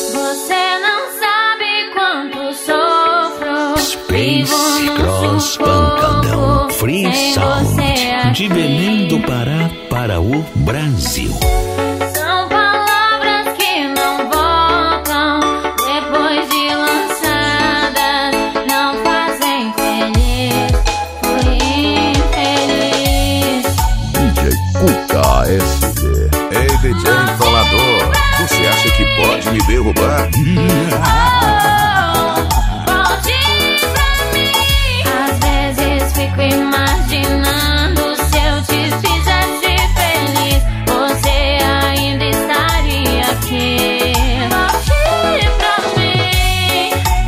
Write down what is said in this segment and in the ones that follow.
Você não sabe quanto sofro. Space Cross Pancadão Free Sound de Belém do Pará para o Brasil. São palavras que não voltam depois de lançadas, não fazem feliz, fui infeliz. DJ Cuca SD. Ei, DJ falador, você acha que pode me derrubar? Volte pra mim. Às vezes fico imaginando, se eu te fizesse feliz, você ainda estaria aqui. Volte pra mim.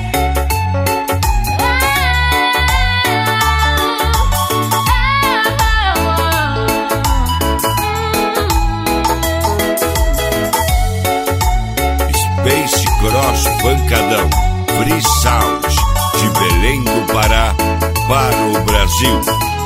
Space Cross Pancadão Free Sound de Belém do Pará para o Brasil.